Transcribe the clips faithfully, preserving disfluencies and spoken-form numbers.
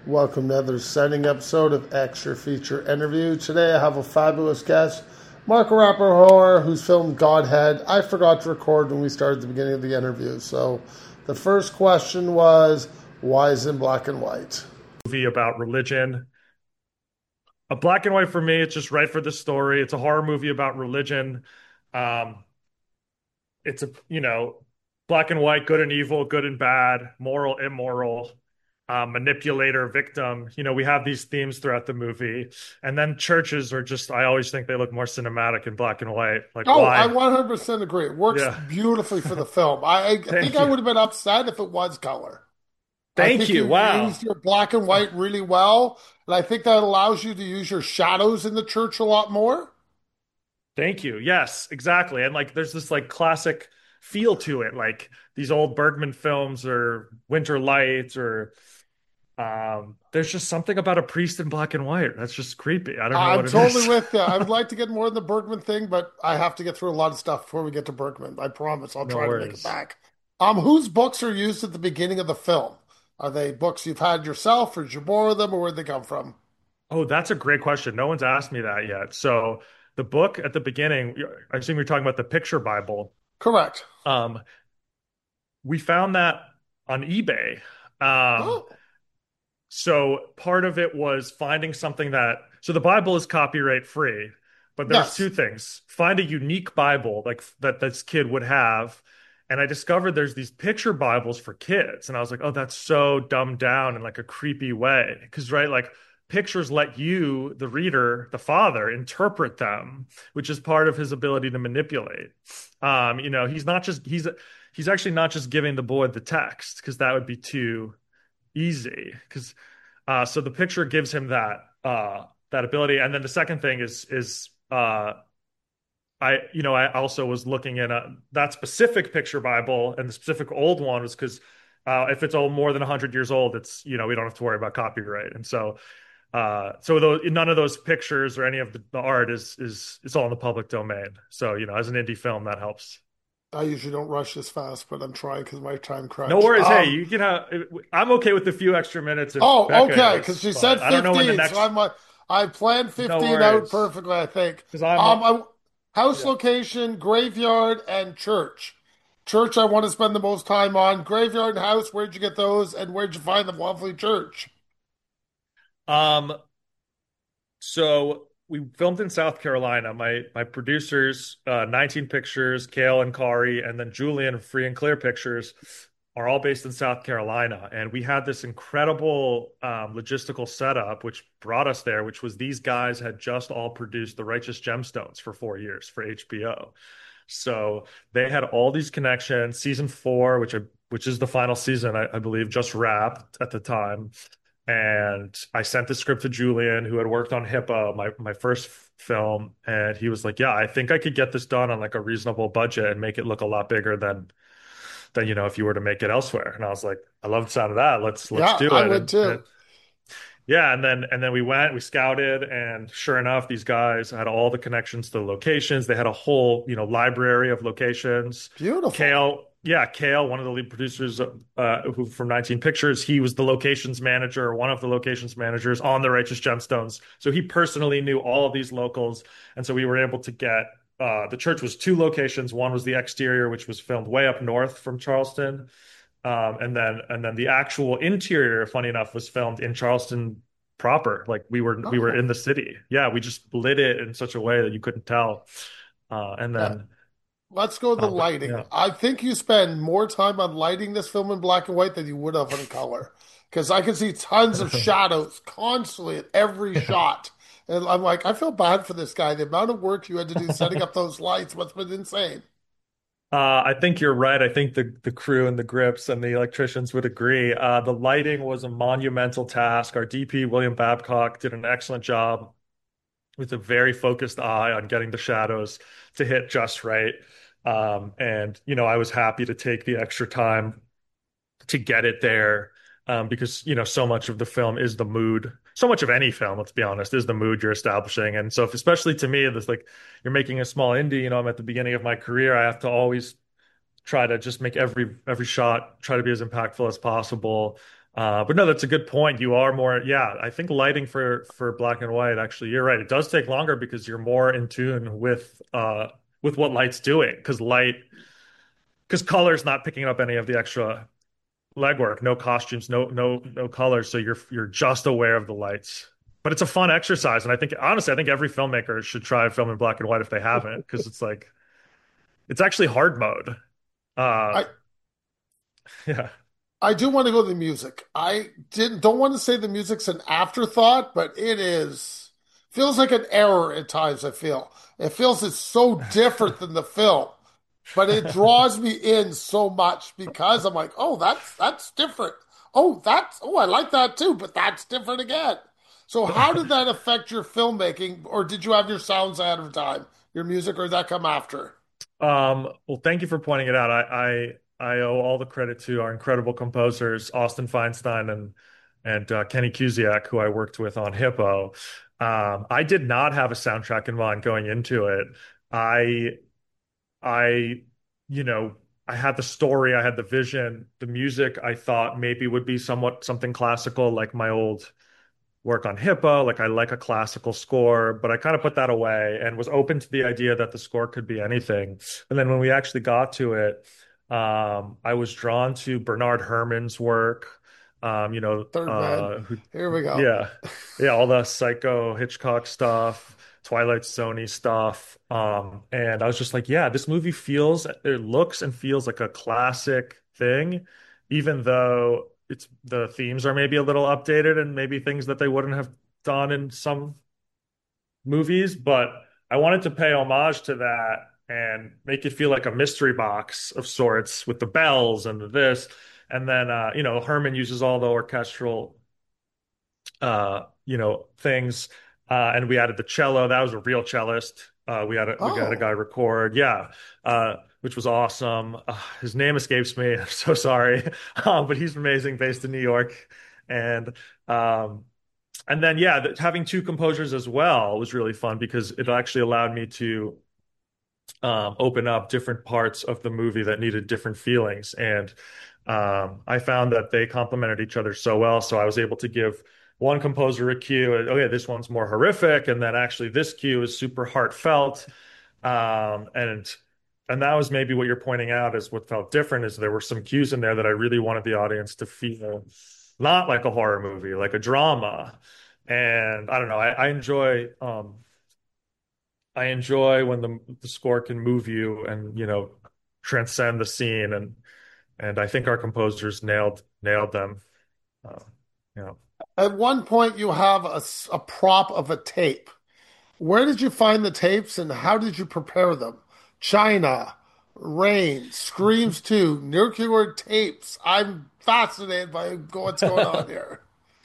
Welcome to another exciting episode of Extra Feature Interview. Today I have a fabulous guest, Marco Rappaport, who's filmed Godhead. I forgot to record when we started the beginning of the interview. So the first question was, why is it in black and white? Movie about religion. A black and white for me, it's just right for the story. It's a horror movie about religion. Um, it's a, you know, black and white, good and evil, good and bad, moral, immoral, uh, manipulator, victim. You know, we have these themes throughout the movie. And then churches are just, I always think they look more cinematic in black and white. Like, Oh, I why? one hundred percent agree. It works Yeah. beautifully for the film. I, I think Thank I you. would have been upset if it was color. I Thank think you. you Wow. used your black and white really well, and I think that allows you to use your shadows in the church a lot more. Thank you. Yes, exactly. And like there's this like classic feel to it, like these old Bergman films or Winter Lights or um there's just something about a priest in black and white that's just creepy. I don't know I'm what it totally is. with you. I would like to get more in the Bergman thing, but I have to get through a lot of stuff before we get to Bergman. I promise I'll No try to make it worries. back. Um, whose books are used at the beginning of the film? Are they books you've had yourself, or did you borrow them, or where'd they come from? Oh, that's a great question. No one's asked me that yet. So the book at the beginning, I assume you're talking about the picture Bible. Correct. Um, we found that on eBay. Um, Oh, So part of it was finding something that, so the Bible is copyright free, but there's yes. two things. Find a unique Bible like that this kid would have. And I discovered there's these picture Bibles for kids. And I was like, oh, that's so dumbed down in like a creepy way. Because, right, like pictures let you, the reader, the father, interpret them, which is part of his ability to manipulate. Um, you know, he's not just, he's, he's actually not just giving the boy the text, because that would be too easy because uh so the picture gives him that uh that ability. And then the second thing is is uh I you know I also was looking in a that specific picture Bible, and the specific old one was because uh if it's old more than one hundred years old, it's you know we don't have to worry about copyright. And so uh so those, none of those pictures or any of the, the art is is it's all in the public domain. So you know as an indie film that helps. I usually don't rush this fast, but I'm trying because my time No crunch. worries. Hey, Um, you can have. I'm okay with a few extra minutes if oh, Becca okay, because is, she said but I don't know when the fifteen, so next. I'm uh, I planned No fifteen out worries, perfectly, I think. because I'm. Um, I, house Yeah. location, graveyard, and church. Church, I want to spend the most time on. Graveyard and house, where'd you get those, and where'd you find the lovely church? Um. So we filmed in South Carolina. My my producers, uh, nineteen Pictures, Kale and Kari, and then Julian of Free and Clear Pictures, are all based in South Carolina. And we had this incredible um, logistical setup, which brought us there, which was these guys had just all produced The Righteous Gemstones for four years for H B O. So they had all these connections. Season four, which I, which is the final season, I, I believe, just wrapped at the time. And I sent the script to Julian, who had worked on Hippo, my my first f- film, and he was like, "Yeah, I think I could get this done on like a reasonable budget and make it look a lot bigger than than you know if you were to make it elsewhere." And I was like, "I love the sound of that. Let's let's Yeah, do I it." would And, and too. yeah, and then and then we went, we scouted, and sure enough, these guys had all the connections to the locations. They had a whole, you know, library of locations. Beautiful. Kale, yeah, Kale, one of the lead producers uh, who from nineteen Pictures, he was the locations manager, or one of the locations managers on The Righteous Gemstones. So he personally knew all of these locals, and so we were able to get uh, the church was two locations. One was the exterior, which was filmed way up north from Charleston, um, and then and then the actual interior, funny enough, was filmed in Charleston proper. Like we were we were Oh, in the city. Yeah, we just lit it in such a way that you couldn't tell. Uh, and yeah. then, Let's go with the uh, but lighting. yeah. I think you spend more time on lighting this film in black and white than you would have in color. Because I can see tons of shadows constantly at every Yeah. shot. And I'm like, I feel bad for this guy. The amount of work you had to do setting up those lights must have been insane. Uh, I think you're right. I think the the crew and the grips and the electricians would agree. Uh, the lighting was a monumental task. Our D P, William Babcock, did an excellent job with a very focused eye on getting the shadows to hit just right. Um, and, you know, I was happy to take the extra time to get it there, um, because, you know, so much of the film is the mood. So much of any film, let's be honest, is the mood you're establishing. And so, if, especially to me, this like you're making a small indie, you know, I'm at the beginning of my career. I have to always try to just make every every shot try to be as impactful as possible. Uh, but no, that's a good point. You are more, yeah, I think lighting for for black and white, actually, you're right. It does take longer because you're more in tune with uh with what light's doing. Because light, because color's not picking up any of the extra legwork, no costumes, no no no colors. So you're you're just aware of the lights. But it's a fun exercise, and I think honestly, I think every filmmaker should try film in black and white if they haven't, because it's like it's actually hard mode. Uh, I yeah. I do want to go to the music. I didn't don't want to say the music's an afterthought, but it is feels like an error at times, I feel. It feels it's so different than the film, but it draws me in so much because I'm like, oh, that's that's different. Oh, that's oh, I like that too, but that's different again. So how did that affect your filmmaking, or did you have your sounds ahead of time, your music, or did that come after? Um, well, thank you for pointing it out. I, I I owe all the credit to our incredible composers, Austin Feinstein and and uh, Kenny Kusiak, who I worked with on Hippo. Um, I did not have a soundtrack in mind going into it. I I, you know, I had the story, I had the vision, the music I thought maybe would be somewhat something classical, like my old work on Hippo. Like I like a classical score, but I kind of put that away and was open to the idea that the score could be anything. And then when we actually got to it, um, I was drawn to Bernard Herrmann's work. Um, you know, Third man. uh, who, Here we go. yeah, yeah, all the Psycho Hitchcock stuff, Twilight Zone stuff. Um, and I was just like, yeah, this movie feels, it looks and feels like a classic thing, even though it's the themes are maybe a little updated and maybe things that they wouldn't have done in some movies, but I wanted to pay homage to that and make it feel like a mystery box of sorts with the bells and the this. And then uh, you know, Herman uses all the orchestral uh, you know, things. Uh, and we added the cello. That was a real cellist. Uh, we had a we got a guy Oh, record, yeah, uh, which was awesome. Uh, his name escapes me. I'm so sorry, um, but he's amazing, based in New York, and um, and then yeah, th having two composers as well was really fun because it actually allowed me to um, open up different parts of the movie that needed different feelings. And um, I found that they complemented each other so well. So I was able to give one composer a cue, and, okay, this one's more horrific, and then actually this cue is super heartfelt. Um, and and that was maybe what you're pointing out is what felt different is there were some cues in there that I really wanted the audience to feel not like a horror movie, like a drama. And I don't know, I, I enjoy um, I enjoy when the the score can move you and you know transcend the scene and and I think our composers nailed nailed them. Uh, you know, at one point you have a, s- a prop of a tape. Where did you find the tapes and how did you prepare them? China, Rain, Screams two, Nuclear tapes. I'm fascinated by what's going on here.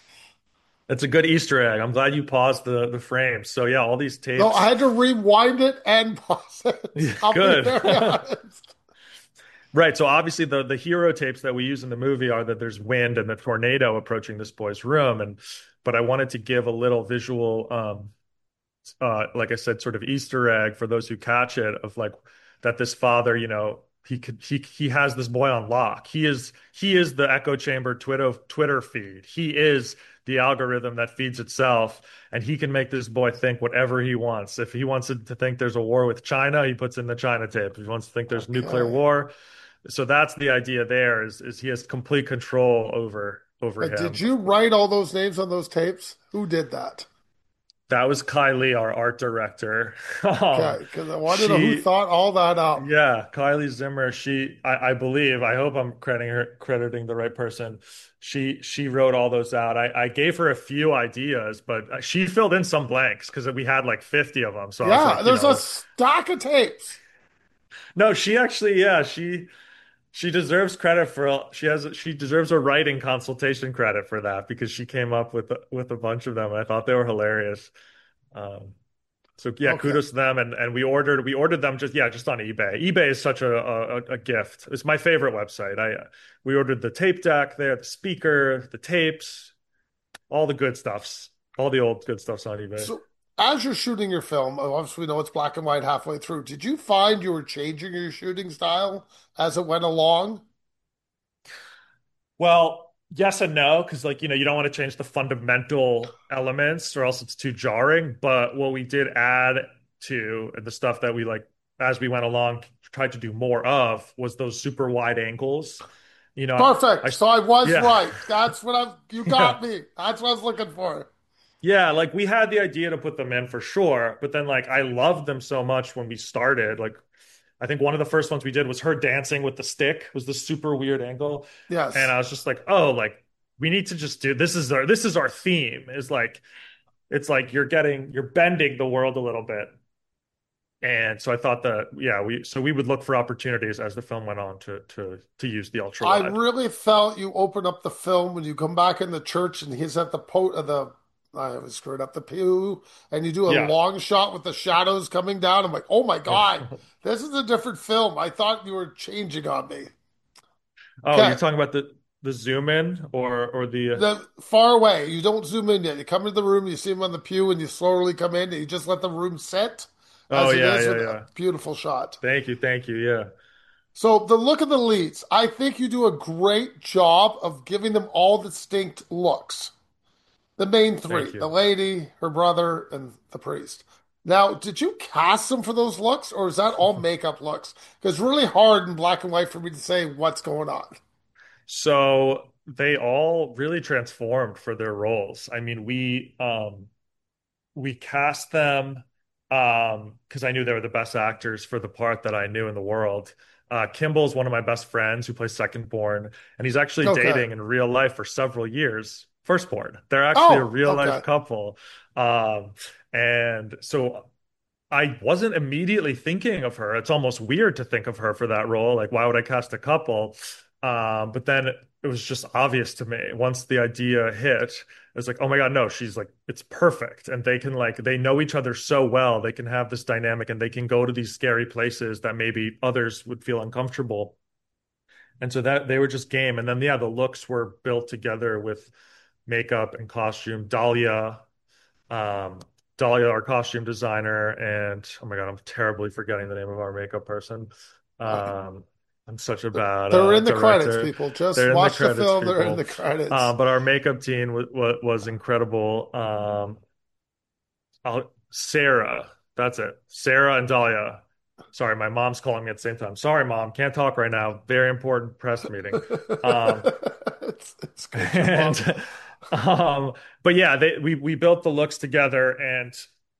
it's a good Easter egg. I'm glad you paused the the frame. So yeah, all these No, I tapes. had to rewind it and pause it. Yeah, I'll be good. very honest. Right. So obviously the the hero tapes that we use in the movie are that there's wind and the tornado approaching this boy's room, and but I wanted to give a little visual um uh, like I said, sort of Easter egg for those who catch it of like that this father, you know, he could he he has this boy on lock. He is he is the echo chamber Twitter Twitter feed. He is the algorithm that feeds itself, and he can make this boy think whatever he wants. If he wants it to think there's a war with China, he puts in the China tape. If he wants to think there's nuclear Okay. war, so that's the idea there is is he has complete control over over Uh, did him. you write all those names on those tapes? Who did that? That was Kylie, our art director. Um, Okay, because I want to know who she thought all that up. Yeah, Kylie Zimmer, she I, I believe, I hope I'm crediting her crediting the right person. She she wrote all those out. I, I gave her a few ideas, but she filled in some blanks because we had like fifty of them. So I was Yeah, like, you there's a know, stack of tapes. no, she actually, yeah, she she deserves credit for she has she deserves a writing consultation credit for that because she came up with with a bunch of them. I thought they were hilarious. Um, So yeah, Okay. kudos to them. And and we ordered we ordered them just yeah just on eBay. eBay is such a a, a gift. It's my favorite website. I we ordered the tape deck there, the speaker, the tapes, all the good stuffs, all the old good stuffs on eBay. So as you're shooting your film, obviously we know it's black and white halfway through. Did you find you were changing your shooting style as it went along? Well, yes and no, because like, you know, you don't want to change the fundamental elements or else it's too jarring. But what we did add to the stuff that we like as we went along tried to do more of was those super wide angles. You know, I Perfect. So I was yeah, right. That's what I you yeah. got me. That's what I was looking for. Yeah, like we had the idea to put them in for sure, but then like I loved them so much when we started. Like I think one of the first ones we did was her dancing with the stick, was the super weird angle. And Yes. I was just like, "Oh, like we need to just do this is our this is our theme." Is like it's like you're getting you're bending the world a little bit. And so I thought that yeah, we so we would look for opportunities as the film went on to to to use the ultra I wide. really felt you open up the film when you come back in the church and he's at the po uh, the I was screwed up the pew and you do a Yeah. long shot with the shadows coming down. I'm like, oh my Yeah. God, this is a different film. I thought you were changing on me. Oh, you're Okay. talking about the the zoom in or or the The far away, you don't zoom in yet. You come into the room, you see him on the pew, and you slowly come in, and you just let the room sit Oh as it yeah, is yeah, with a yeah. beautiful shot. Thank you, thank you. Yeah. So the look of the leads, I think you do a great job of giving them all distinct looks. The main three, Thank the you. lady, her brother, and the priest. Now, did you cast them for those looks, or is that all makeup looks? Because it's really hard in black and white for me to say what's going on. So they all really transformed for their roles. I mean, we um we cast them um because I knew they were the best actors for the part that I knew in the world. Uh Kimball's one of my best friends who plays Secondborn, and he's actually Okay. dating in real life for several years. Firstborn. They're actually a Oh, real life okay. couple. Um and so I wasn't immediately thinking of her. It's almost weird to think of her for that role. Like, why would I cast a couple? Um, but then it was just obvious to me once the idea hit. It was like, oh my God, no, she's like, it's perfect. And they can like, they know each other so well. They can have this dynamic and they can go to these scary places that maybe others would feel uncomfortable. And so that they were just game. And then, yeah, the looks were built together with makeup and costume. Dahlia um, Dahlia, our costume designer, and oh my God, I'm terribly forgetting the name of our makeup person. Uh, Um, I'm such a bad they're uh, in the credits, director. people. Just They're in the watch the credits, film. They're in the people. Uh, credits. but our makeup team was, was incredible. Um, I'll, Sarah, that's it. Sarah and Dahlia. Sorry, my mom's calling me at the same time. Sorry, mom, can't talk right now. Very important press meeting. Um, It's, it's good, your mom. and um, but yeah, they we we built the looks together, and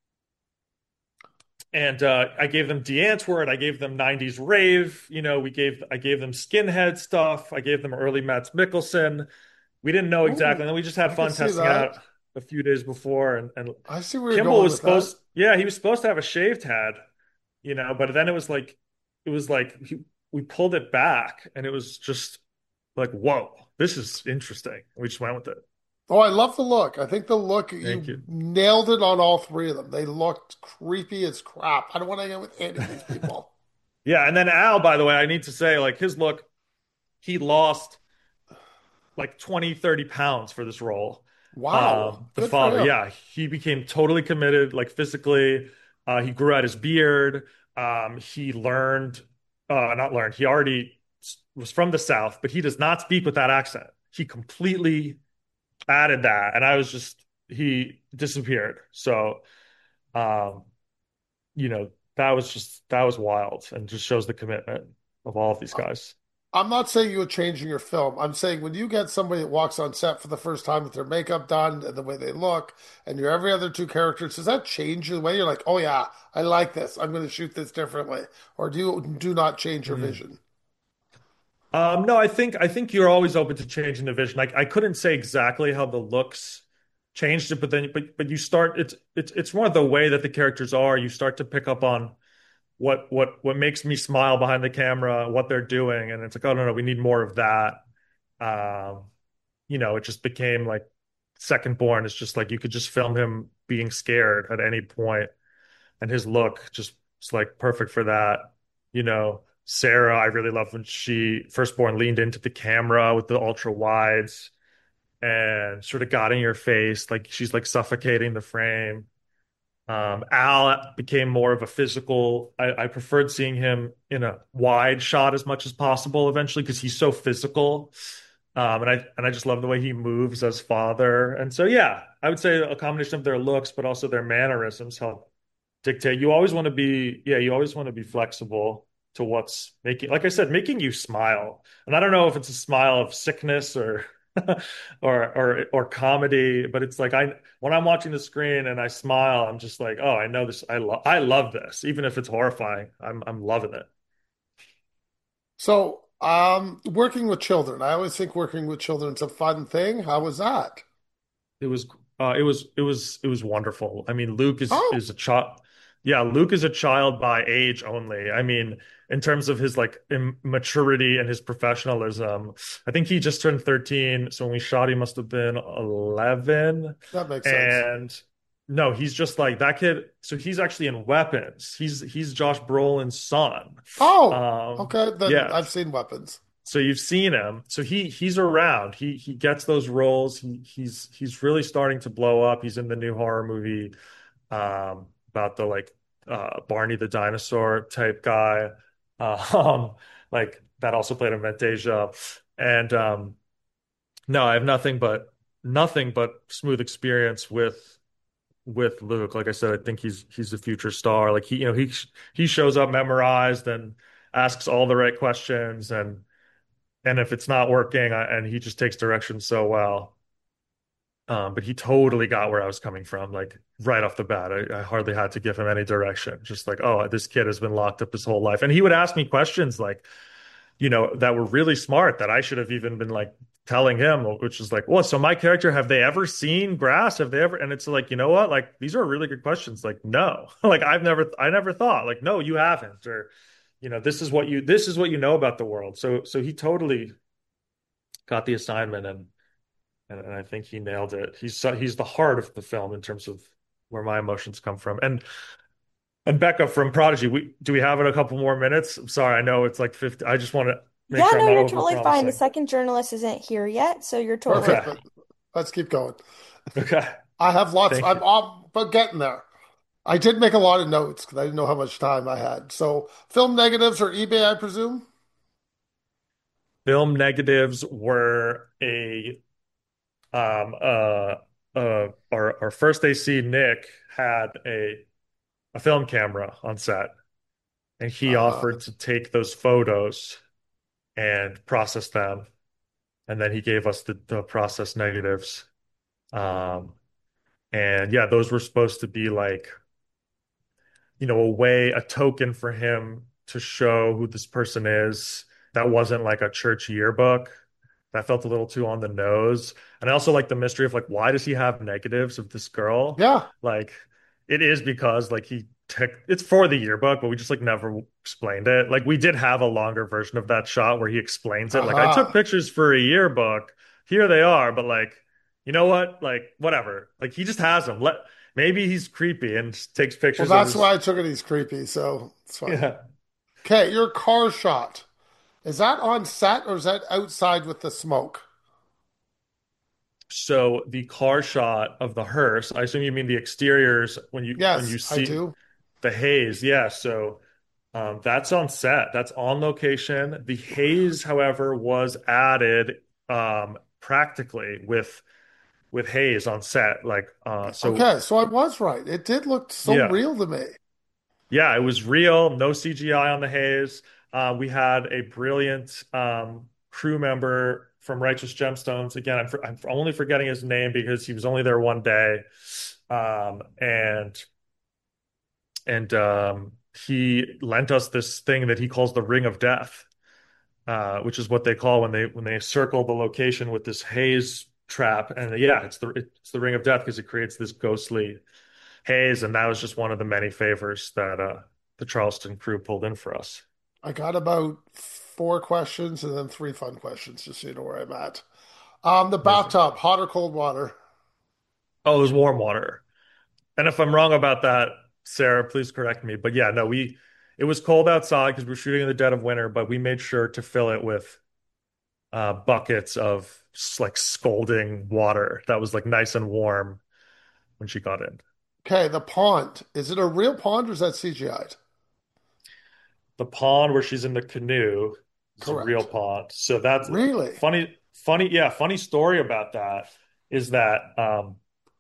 and uh, I gave them Die Antwoord, I gave them nineties rave, you know, we gave I gave them skinhead stuff, I gave them early Mads Mikkelsen. We didn't know exactly, Ooh, and then we just had I can fun see testing it that. out a few days before, and and I see where you're Kimball going was with that. supposed, yeah, he was supposed to have a shaved head, you know, but then it was like it was like he, we pulled it back, and it was just like, whoa, this is interesting. We just went with it. Oh, I love the look. I think the look, Thank you you. nailed it on all three of them. They looked creepy as crap. I don't want to hang out with any of these people. Yeah, and then Al, by the way, I need to say, like his look, he lost like twenty, thirty pounds for this role. Wow. Um, the Good for father, him. yeah, he became totally committed, like physically. Uh, he grew out his beard. Um, he learned, uh, not learned, he already s- was from the South, but he does not speak with that accent. He completely added that. And I was just, he disappeared. So, um, you know, that was just, that was wild and just shows the commitment of all of these guys. I'm not saying you're changing your film. I'm saying when you get somebody that walks on set for the first time with their makeup done and the way they look, and your every other two characters, does that change the way you're like, oh yeah, I like this. I'm going to shoot this differently, or do you do not change your Mm. vision? Um, no, I think I think you're always open to changing the vision. Like I couldn't say exactly how the looks changed it, but then but but you start it's it's it's more the way that the characters are. You start to pick up on what what what makes me smile behind the camera, what they're doing, and it's like, oh no, no, we need more of that. Um, you know, it just became like Second Born. It's just like you could just film him being scared at any point, and his look just is like perfect for that. You know, Sarah, I really love when she Firstborn leaned into the camera with the ultra wides and sort of got in your face, like she's like suffocating the frame. Um, Al became more of a physical. I, I preferred seeing him in a wide shot as much as possible eventually because he's so physical. Um, and I and I just love the way he moves as father. And so yeah, I would say a combination of their looks, but also their mannerisms help dictate. You always want to be, yeah, you always want to be flexible to what's making, like I said, making you smile. And I don't know if it's a smile of sickness or or or or comedy, but it's like I when I'm watching the screen and I smile, I'm just like, oh, I know this. I love I love this, even if it's horrifying. I'm I'm loving it. So, um, working with children, I always think working with children is a fun thing. How was that? It was uh it was it was it was wonderful. I mean, Luke is Oh, is a child. Yeah, Luke is a child by age only. I mean, in terms of his like maturity and his professionalism, I think he just turned thirteen. So when we shot, he must have been eleven. that makes sense. And no, he's just like that kid. So he's actually in Weapons. He's he's Josh Brolin's son. Oh, Um, okay. Then yeah. I've seen weapons. So you've seen him. So he he's around. He he gets those roles. He he's he's really starting to blow up. He's in the new horror movie um about the like uh Barney the dinosaur type guy. Uh, um like that also played in Fantasia. And um no, I have nothing but nothing but smooth experience with with Luke. Like I said, I think he's he's a future star. Like he you know he he shows up memorized and asks all the right questions and and if it's not working, I, and he just takes direction so well. Um, but he totally got where I was coming from, like right off the bat. I, I hardly had to give him any direction. Just like, oh, this kid has been locked up his whole life. And he would ask me questions like, you know, that were really smart that I should have even been like telling him, which is like, well, so my character, have they ever seen grass? Have they ever? And it's like, you know what? Like, these are really good questions. Like, no, like I've never, I never thought, like, no, you haven't, or, you know, this is what you, this is what you know about the world. So, so he totally got the assignment and and, and I think he nailed it. He's so, he's the heart of the film in terms of where my emotions come from. And and Becca from Prodigy, we do we have it a couple more minutes? I'm sorry, I know it's like fifty. I just want to make Yeah, sure I'm no, not you're over totally fine. The promising. second journalist isn't here yet, so you're totally Perfect. Okay. fine. But let's keep going. Okay. I have lots. Thank I'm you. off, but getting there. I did make a lot of notes because I didn't know how much time I had. So, film negatives or eBay, I presume? Film negatives were a um uh uh our our first A C Nick had a a film camera on set and he Uh, offered to take those photos and process them and then he gave us the, the process negatives. Um, and yeah, those were supposed to be like, you know, a way, a token for him to show who this person is. That wasn't like a church yearbook. That felt a little too on the nose. And I also like the mystery of like, why does he have negatives of this girl? yeah. Like, it is because like he took it's for the yearbook, but we just like never explained it. Like we did have a longer version of that shot where he explains it. Like I took Aha. pictures for a yearbook. Here they are, but like, you know what? Like whatever. Like he just has them. Let maybe he's creepy and just takes Well, pictures of that's his why I took it. He's creepy, so it's fine. yeah. Okay, your car shot. Is that on set or is that outside with the smoke? So the car shot of the hearse, I assume you mean the exteriors when you when Yes, you I see do. the haze. Yeah, so um, that's on set. That's on location. The haze, however, was added um, practically with with haze on set. Like uh, so, Okay, so I was right. It did look so yeah, real to me. yeah, it was real. No C G I on the haze. Uh, we had a brilliant um, crew member from Righteous Gemstones. Again, I'm, for, I'm only forgetting his name because he was only there one day. Um, and and um, he lent us this thing that he calls the Ring of Death, uh, which is what they call when they when they circle the location with this haze trap. And yeah, it's the it's the Ring of Death because it creates this ghostly haze. And that was just one of the many favors that uh, the Charleston crew pulled in for us. I got about four questions and then three fun questions, just so you know where I'm at. Um, the Amazing. bathtub, hot or cold water? Oh, it was warm water. And if I'm wrong about that, Sarah, please correct me. But yeah, no, we it was cold outside because we were shooting in the dead of winter, but we made sure to fill it with uh, buckets of like scalding water that was like nice and warm when she got in. Okay, the pond. Is it a real pond or is that C G I'd? The pond where she's in the canoe is a real Correct. pond. So that's Really? funny. funny, yeah, funny story about that is that um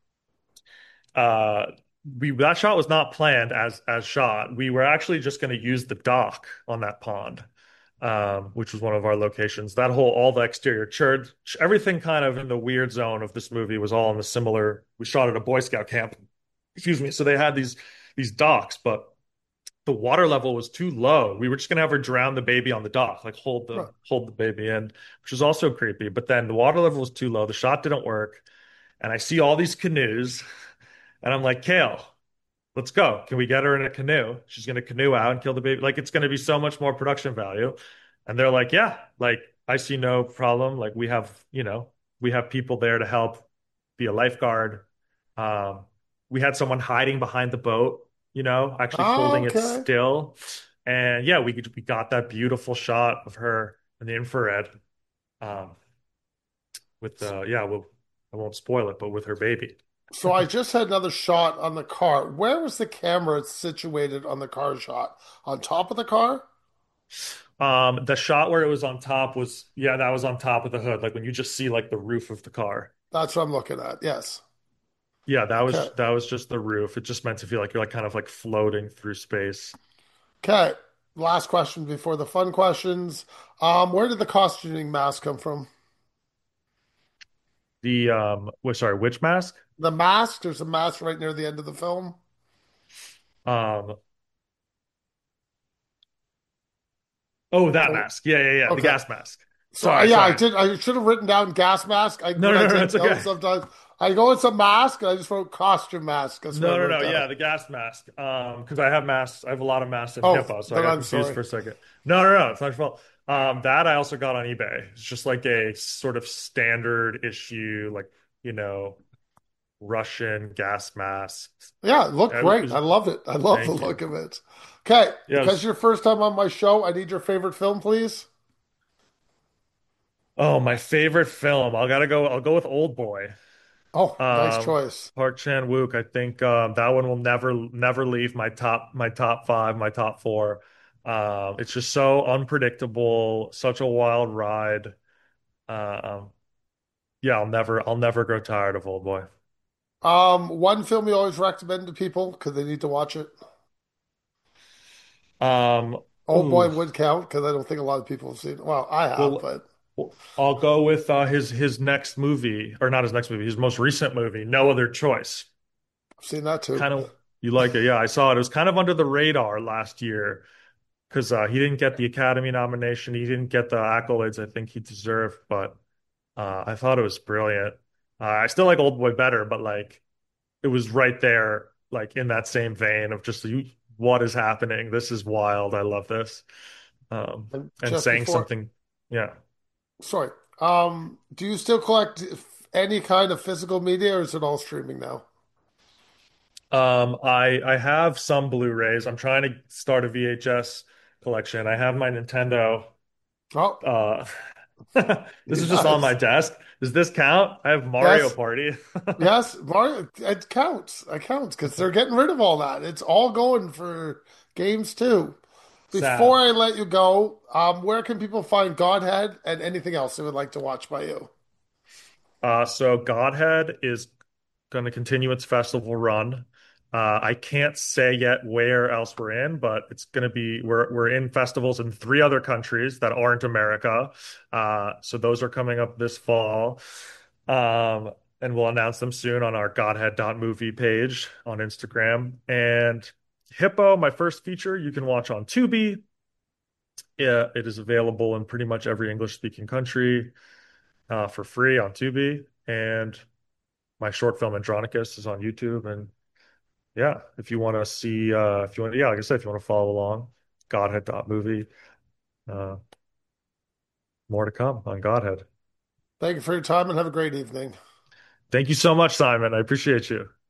uh we that shot was not planned as as shot. We were actually just going to use the dock on that pond, um, which was one of our locations. That whole all the exterior church, everything kind of in the weird zone of this movie was all in the similar. We shot at a Boy Scout camp, excuse me. So they had these these docks, but the water level was too low. We were just gonna have her drown the baby on the dock, like hold the Right. hold the baby in, which was also creepy. But then the water level was too low. The shot didn't work, and I see all these canoes, and I'm like, Kale, let's go. Can we get her in a canoe? She's gonna canoe out and kill the baby. Like it's gonna be so much more production value. And they're like, yeah, like I see no problem. Like we have, you know, we have people there to help be a lifeguard. Um, we had someone hiding behind the boat, you know, actually holding it Okay. still. And yeah, we we got that beautiful shot of her in the infrared. Um, with the yeah, well, I won't spoil it, but with her baby. So I just had another shot on the car. Where was the camera situated on the car shot? On top of the car? Um, the shot where it was on top was yeah, that was on top of the hood, like when you just see like the roof of the car. That's what I'm looking at. Yes. Yeah, that Okay. was that was just the roof. It just meant to feel like you're like kind of like floating through space. Okay. Last question before the fun questions. Um, where did the costuming mask come from? The um, well, sorry, which mask? The mask, there's a mask right near the end of the film. Um, oh, that Oh, mask. Yeah, yeah, yeah, the okay. gas mask. So uh, Sorry, yeah, I sorry. did. I should have written down gas mask. I No, when I no, no, no, take it's notes okay. sometimes, I go with some mask and I just wrote costume mask. That's what I No, no, wrote no. down. Yeah, the gas mask. Um, because I have masks. I have a lot of masks in Oh, HIPAA, so I then got I'm confused sorry. for a second. No, no, no. It's not your fault. Um, that I also got on eBay. It's just like a sort of standard issue, like you know, Russian gas mask. Yeah, it looked Uh, It great. I was, love it. I love the thank you. look of it. Okay, because Yes. your first time on my show, I need your favorite film, please. Oh, my favorite film. I gotta go. I'll go with Old Boy. Oh, nice Um, choice. Park Chan-wook. I think um, that one will never, never leave my top, my top five, my top four. Um, it's just so unpredictable, such a wild ride. Um, yeah, I'll never, I'll never grow tired of Old Boy. Um, one film you always recommend to people because they need to watch it. Um, Old Boy ooh, would count because I don't think a lot of people have seen it. Well, I have, well, but well, I'll go with uh, his his next movie, or not his next movie, his most recent movie, No Other Choice. I've seen that too. Kind of, you like it? Yeah, I saw it. It was kind of under the radar last year because uh, he didn't get the Academy nomination. He didn't get the accolades I think he deserved, but uh, I thought it was brilliant. Uh, I still like Old Boy better, but like it was right there, like in that same vein of just you, what is happening? This is wild. I love this. Um, And and just saying before, something, yeah. sorry. Um, do you still collect any kind of physical media, or is it all streaming now? Um, I I have some Blu-rays. I'm trying to start a V H S collection. I have my Nintendo. Oh, Uh, this is just on my yes, desk. Does this count? I have Mario yes, Party. yes. Mario, it counts. It counts because they're getting rid of all that. It's all going for games too. Before Sad. I let you go, um, where can people find Godhead and anything else they would like to watch by you? Uh, so Godhead is going to continue its festival run. Uh, I can't say yet where else we're in, but it's going to be we're we're in festivals in three other countries that aren't America. Uh, so those are coming up this fall. Um, and we'll announce them soon on our Godhead dot movie page on Instagram. And Hippo, my first feature, you can watch on Tubi. Yeah, it is available in pretty much every English speaking country uh, for free on Tubi. And my short film Andronicus is on YouTube. And yeah, if you want to see, uh, if you want, yeah, like I said, if you want to follow along, Godhead dot movie, uh, more to come on Godhead. Thank you for your time and have a great evening. Thank you so much, Simon. I appreciate you.